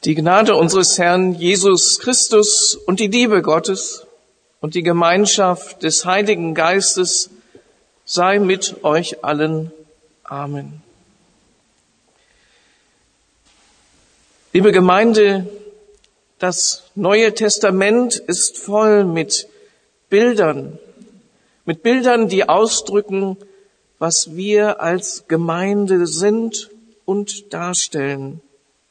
Die Gnade unseres Herrn Jesus Christus und die Liebe Gottes und die Gemeinschaft des Heiligen Geistes sei mit euch allen. Amen. Liebe Gemeinde, das Neue Testament ist voll mit Bildern, die ausdrücken, was wir als Gemeinde sind und darstellen.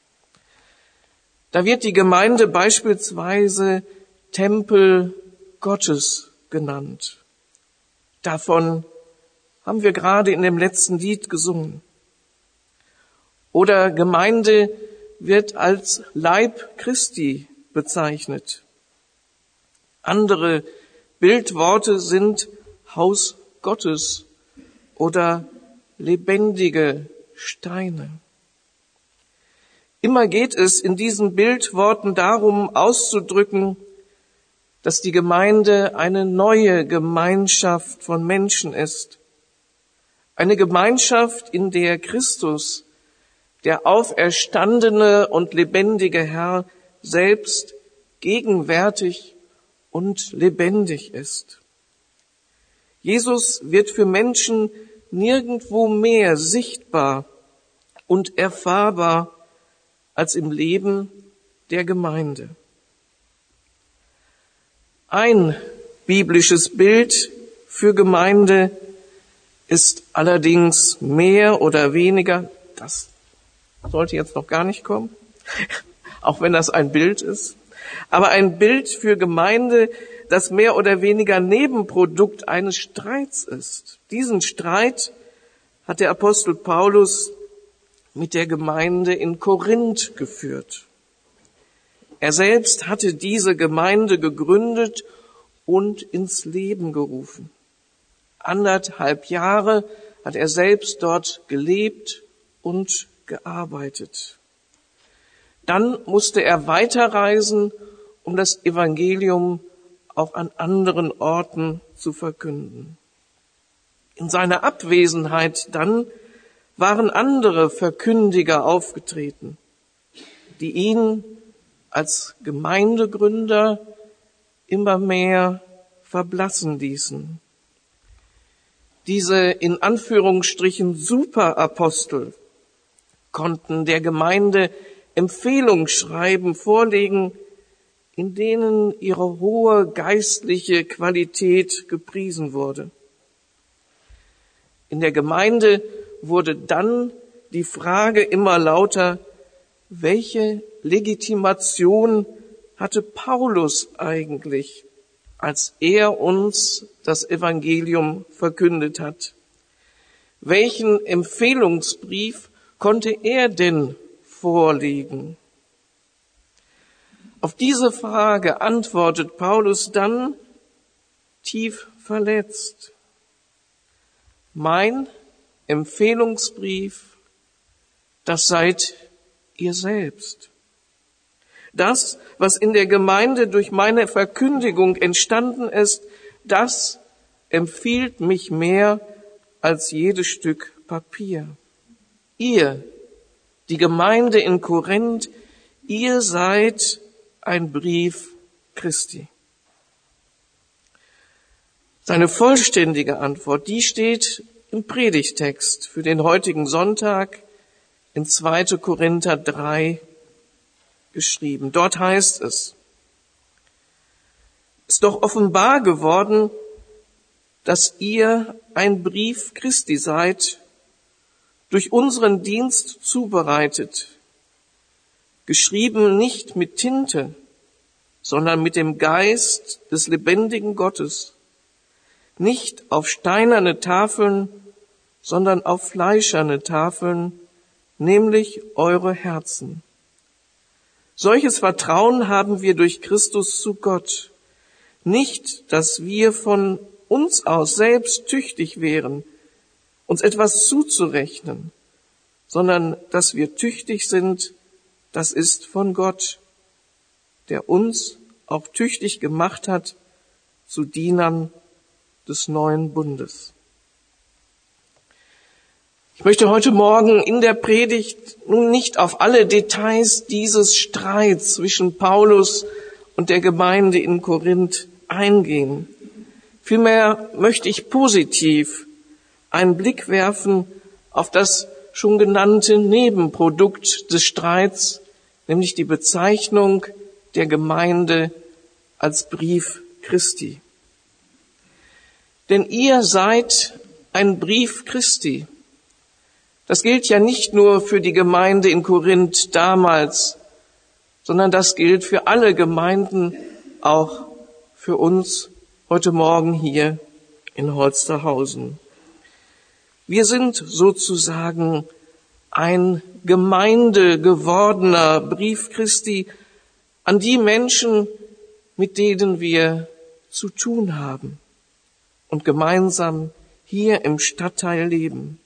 Da wird die Gemeinde beispielsweise Tempel Gottes genannt. Davon haben wir gerade in dem letzten Lied gesungen. Oder Gemeinde wird als Leib Christi bezeichnet. Andere Bildworte sind Haus Gottes oder lebendige Steine. Immer geht es in diesen Bildworten darum, auszudrücken, dass die Gemeinde eine neue Gemeinschaft von Menschen ist. Eine Gemeinschaft, in der Christus, der auferstandene und lebendige Herr, selbst gegenwärtig und lebendig ist. Jesus wird für Menschen nirgendwo mehr sichtbar und erfahrbar als im Leben der Gemeinde. Ein biblisches Bild für Gemeinde ist allerdings mehr oder weniger, das sollte jetzt noch gar nicht kommen, auch wenn das ein Bild ist, aber ein Bild für Gemeinde, das mehr oder weniger Nebenprodukt eines Streits ist. Diesen Streit hat der Apostel Paulus mit der Gemeinde in Korinth geführt. Er selbst hatte diese Gemeinde gegründet und ins Leben gerufen. 1,5 Jahre hat er selbst dort gelebt und gearbeitet. Dann musste er weiterreisen, um das Evangelium auch an anderen Orten zu verkünden. In seiner Abwesenheit dann waren andere Verkündiger aufgetreten, die ihn als Gemeindegründer immer mehr verblassen ließen. Diese in Anführungsstrichen Superapostel konnten der Gemeinde Empfehlungsschreiben vorlegen, in denen ihre hohe geistliche Qualität gepriesen wurde. In der Gemeinde wurde dann die Frage immer lauter, welche Legitimation hatte Paulus eigentlich, als er uns das Evangelium verkündet hat? Welchen Empfehlungsbrief konnte er denn vorlegen? Auf diese Frage antwortet Paulus dann tief verletzt: Mein Empfehlungsbrief, das seid ihr selbst. Das, was in der Gemeinde durch meine Verkündigung entstanden ist, das empfiehlt mich mehr als jedes Stück Papier. Ihr, die Gemeinde in Korinth, ihr seid ein Brief Christi. Seine vollständige Antwort, die steht im Predigtext für den heutigen Sonntag in 2. Korinther 3 geschrieben. Dort heißt es: Ist doch offenbar geworden, dass ihr ein Brief Christi seid, durch unseren Dienst zubereitet, geschrieben nicht mit Tinte, sondern mit dem Geist des lebendigen Gottes, nicht auf steinerne Tafeln, sondern auf fleischerne Tafeln, nämlich eure Herzen. Solches Vertrauen haben wir durch Christus zu Gott. Nicht, dass wir von uns aus selbst tüchtig wären, uns etwas zuzurechnen, sondern dass wir tüchtig sind, das ist von Gott, der uns auch tüchtig gemacht hat zu Dienern des neuen Bundes. Ich möchte heute Morgen in der Predigt nun nicht auf alle Details dieses Streits zwischen Paulus und der Gemeinde in Korinth eingehen. Vielmehr möchte ich positiv einen Blick werfen auf das schon genannte Nebenprodukt des Streits, nämlich die Bezeichnung der Gemeinde als Brief Christi. Denn ihr seid ein Brief Christi. Das gilt ja nicht nur für die Gemeinde in Korinth damals, sondern das gilt für alle Gemeinden, auch für uns heute Morgen hier in Holsterhausen. Wir sind sozusagen ein gemeindegewordener Brief Christi an die Menschen, mit denen wir zu tun haben und gemeinsam hier im Stadtteil leben.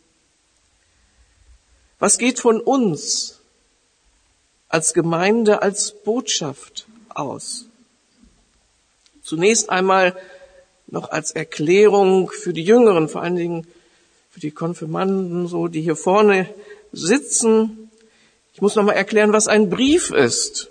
Was geht von uns als Gemeinde, als Botschaft aus? Zunächst einmal noch als Erklärung für die Jüngeren, vor allen Dingen für die Konfirmanden, so, die hier vorne sitzen. Ich muss noch mal erklären, was ein Brief ist.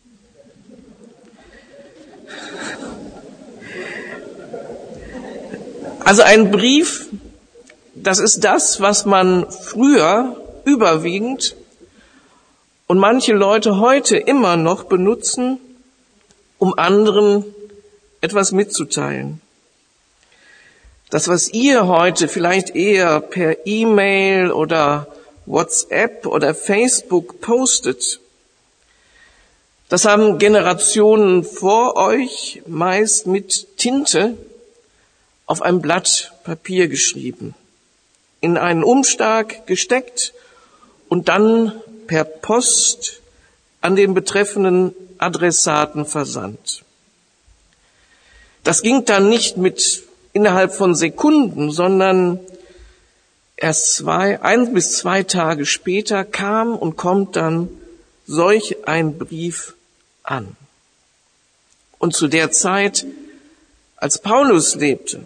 Also ein Brief, das ist das, was man früher überwiegend und manche Leute heute immer noch benutzen, um anderen etwas mitzuteilen. Das, was ihr heute vielleicht eher per E-Mail oder WhatsApp oder Facebook postet, das haben Generationen vor euch meist mit Tinte auf ein Blatt Papier geschrieben, in einen Umschlag gesteckt und dann per Post an den betreffenden Adressaten versandt. Das ging dann nicht innerhalb von Sekunden, sondern erst 1 bis 2 Tage später kam und kommt dann solch ein Brief an. Und zu der Zeit, als Paulus lebte,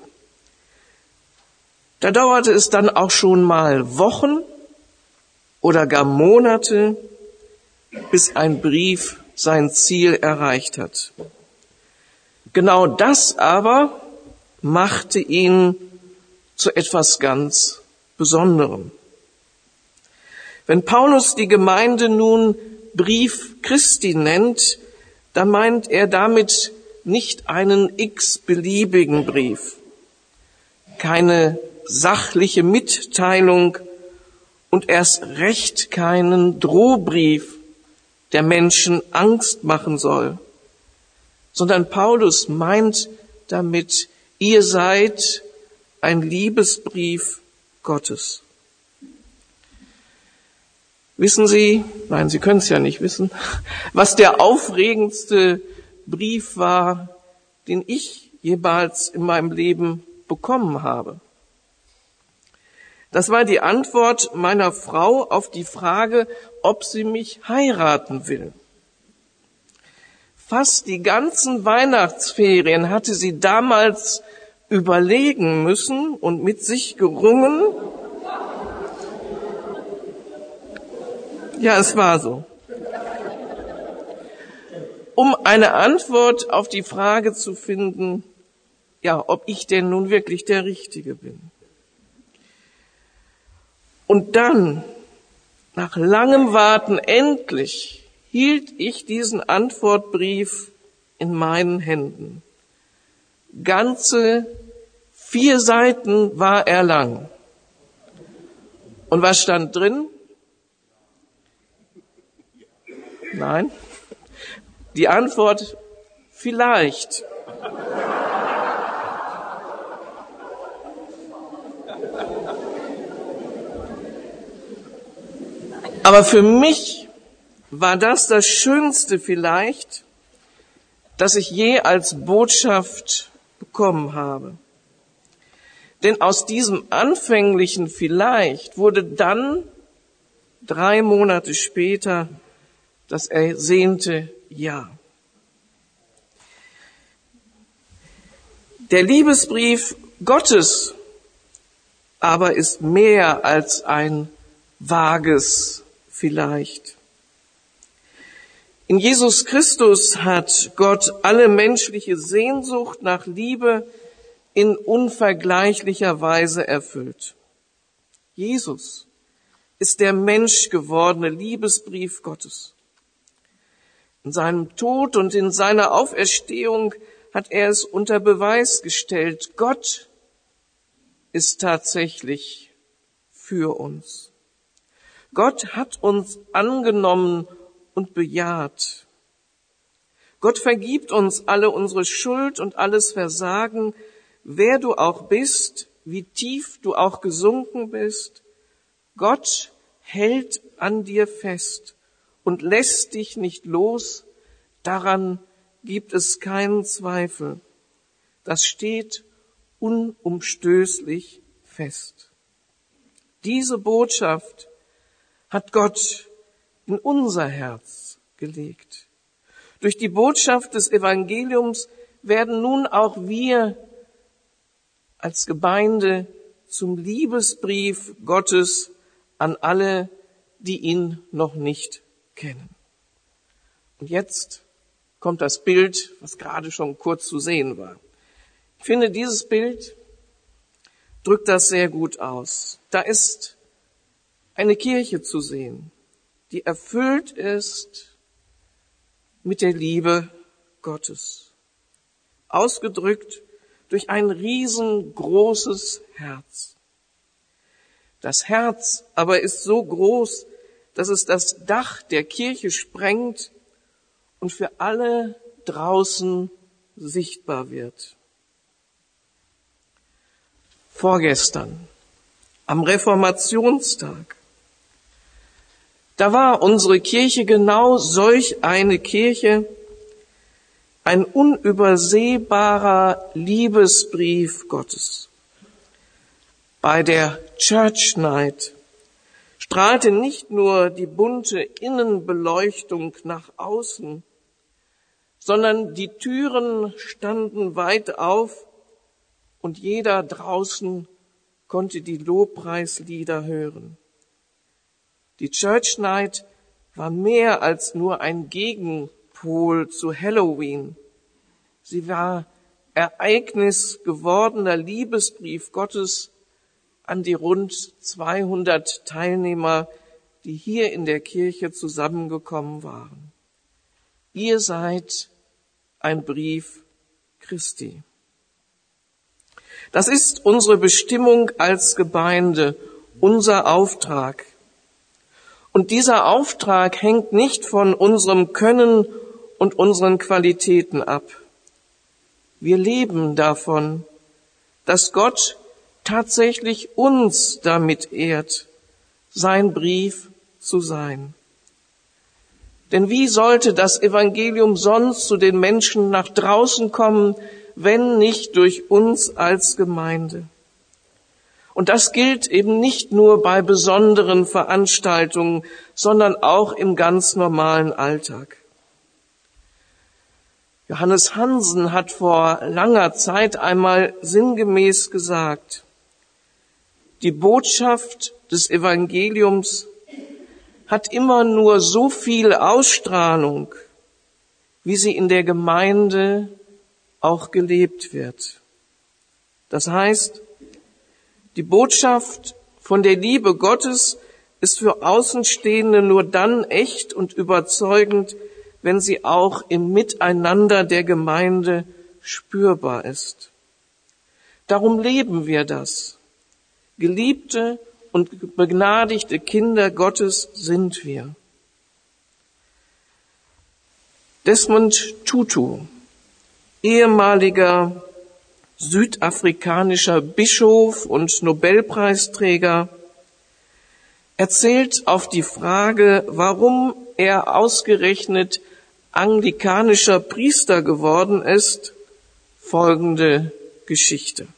da dauerte es dann auch schon mal Wochen oder gar Monate, bis ein Brief sein Ziel erreicht hat. Genau das aber machte ihn zu etwas ganz Besonderem. Wenn Paulus die Gemeinde nun Brief Christi nennt, dann meint er damit nicht einen x-beliebigen Brief, keine sachliche Mitteilung und erst recht keinen Drohbrief, der Menschen Angst machen soll, sondern Paulus meint damit, ihr seid ein Liebesbrief Gottes. Wissen Sie, nein, Sie können es ja nicht wissen, was der aufregendste Brief war, den ich jemals in meinem Leben bekommen habe? Das war die Antwort meiner Frau auf die Frage, ob sie mich heiraten will. Fast die ganzen Weihnachtsferien hatte sie damals überlegen müssen und mit sich gerungen. Ja, es war so. Um eine Antwort auf die Frage zu finden, ja, ob ich denn nun wirklich der Richtige bin. Und dann, nach langem Warten, endlich hielt ich diesen Antwortbrief in meinen Händen. Ganze 4 Seiten war er lang. Und was stand drin? Nein. Die Antwort: vielleicht. Aber für mich war das Schönste vielleicht, das ich je als Botschaft bekommen habe. Denn aus diesem anfänglichen vielleicht wurde dann 3 Monate später das ersehnte Ja. Der Liebesbrief Gottes aber ist mehr als ein vages Vielleicht. In Jesus Christus hat Gott alle menschliche Sehnsucht nach Liebe in unvergleichlicher Weise erfüllt. Jesus ist der menschgewordene Liebesbrief Gottes. In seinem Tod und in seiner Auferstehung hat er es unter Beweis gestellt. Gott ist tatsächlich für uns. Gott hat uns angenommen und bejaht. Gott vergibt uns alle unsere Schuld und alles Versagen, wer du auch bist, wie tief du auch gesunken bist. Gott hält an dir fest und lässt dich nicht los. Daran gibt es keinen Zweifel. Das steht unumstößlich fest. Diese Botschaft hat Gott in unser Herz gelegt. Durch die Botschaft des Evangeliums werden nun auch wir als Gemeinde zum Liebesbrief Gottes an alle, die ihn noch nicht kennen. Und jetzt kommt das Bild, was gerade schon kurz zu sehen war. Ich finde, dieses Bild drückt das sehr gut aus. Da ist eine Kirche zu sehen, die erfüllt ist mit der Liebe Gottes, ausgedrückt durch ein riesengroßes Herz. Das Herz aber ist so groß, dass es das Dach der Kirche sprengt und für alle draußen sichtbar wird. Vorgestern, am Reformationstag, da war unsere Kirche genau solch eine Kirche, ein unübersehbarer Liebesbrief Gottes. Bei der Church Night strahlte nicht nur die bunte Innenbeleuchtung nach außen, sondern die Türen standen weit auf und jeder draußen konnte die Lobpreislieder hören. Die Church Night war mehr als nur ein Gegenpol zu Halloween. Sie war Ereignis gewordener Liebesbrief Gottes an die rund 200 Teilnehmer, die hier in der Kirche zusammengekommen waren. Ihr seid ein Brief Christi. Das ist unsere Bestimmung als Gemeinde, unser Auftrag. Und dieser Auftrag hängt nicht von unserem Können und unseren Qualitäten ab. Wir leben davon, dass Gott tatsächlich uns damit ehrt, sein Brief zu sein. Denn wie sollte das Evangelium sonst zu den Menschen nach draußen kommen, wenn nicht durch uns als Gemeinde? Und das gilt eben nicht nur bei besonderen Veranstaltungen, sondern auch im ganz normalen Alltag. Johannes Hansen hat vor langer Zeit einmal sinngemäß gesagt, die Botschaft des Evangeliums hat immer nur so viel Ausstrahlung, wie sie in der Gemeinde auch gelebt wird. Das heißt, die Botschaft von der Liebe Gottes ist für Außenstehende nur dann echt und überzeugend, wenn sie auch im Miteinander der Gemeinde spürbar ist. Darum leben wir das. Geliebte und begnadigte Kinder Gottes sind wir. Desmond Tutu, ehemaliger südafrikanischer Bischof und Nobelpreisträger, erzählt auf die Frage, warum er ausgerechnet anglikanischer Priester geworden ist, folgende Geschichte.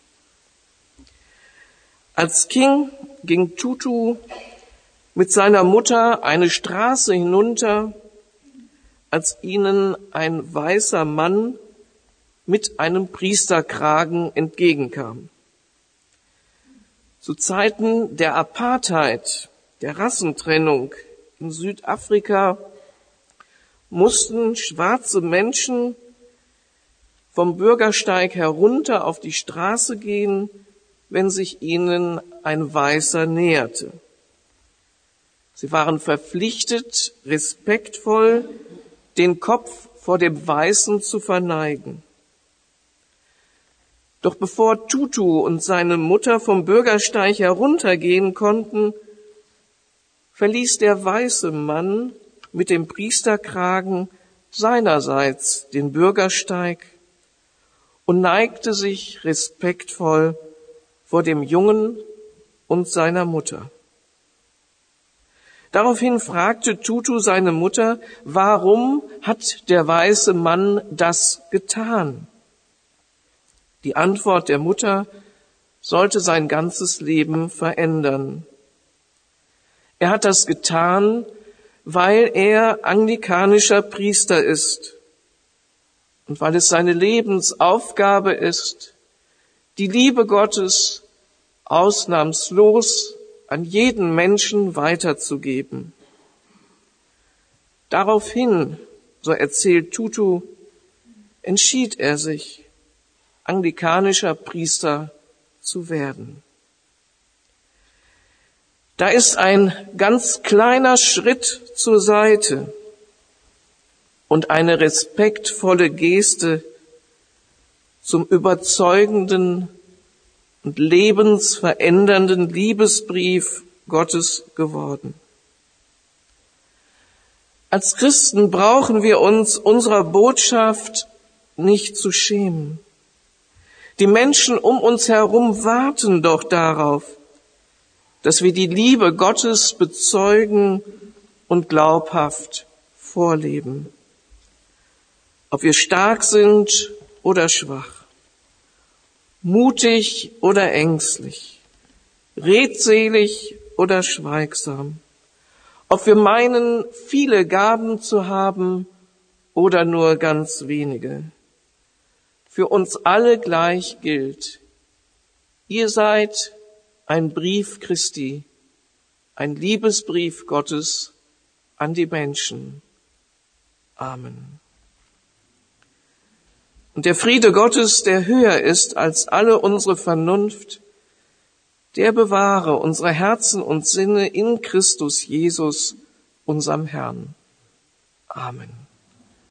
Als Kind ging Tutu mit seiner Mutter eine Straße hinunter, als ihnen ein weißer Mann mit einem Priesterkragen entgegenkam. Zu Zeiten der Apartheid, der Rassentrennung in Südafrika, mussten schwarze Menschen vom Bürgersteig herunter auf die Straße gehen, wenn sich ihnen ein Weißer näherte. Sie waren verpflichtet, respektvoll den Kopf vor dem Weißen zu verneigen. Doch bevor Tutu und seine Mutter vom Bürgersteig heruntergehen konnten, verließ der weiße Mann mit dem Priesterkragen seinerseits den Bürgersteig und neigte sich respektvoll vor dem Jungen und seiner Mutter. Daraufhin fragte Tutu seine Mutter, warum hat der weiße Mann das getan? Die Antwort der Mutter sollte sein ganzes Leben verändern. Er hat das getan, weil er anglikanischer Priester ist und weil es seine Lebensaufgabe ist, die Liebe Gottes ausnahmslos an jeden Menschen weiterzugeben. Daraufhin, so erzählt Tutu, entschied er sich, anglikanischer Priester zu werden. Da ist ein ganz kleiner Schritt zur Seite und eine respektvolle Geste zum überzeugenden und lebensverändernden Liebesbrief Gottes geworden. Als Christen brauchen wir uns unserer Botschaft nicht zu schämen. Die Menschen um uns herum warten doch darauf, dass wir die Liebe Gottes bezeugen und glaubhaft vorleben. Ob wir stark sind oder schwach, mutig oder ängstlich, redselig oder schweigsam, ob wir meinen, viele Gaben zu haben oder nur ganz wenige. Für uns alle gleich gilt, ihr seid ein Brief Christi, ein Liebesbrief Gottes an die Menschen. Amen. Und der Friede Gottes, der höher ist als alle unsere Vernunft, der bewahre unsere Herzen und Sinne in Christus Jesus, unserem Herrn. Amen.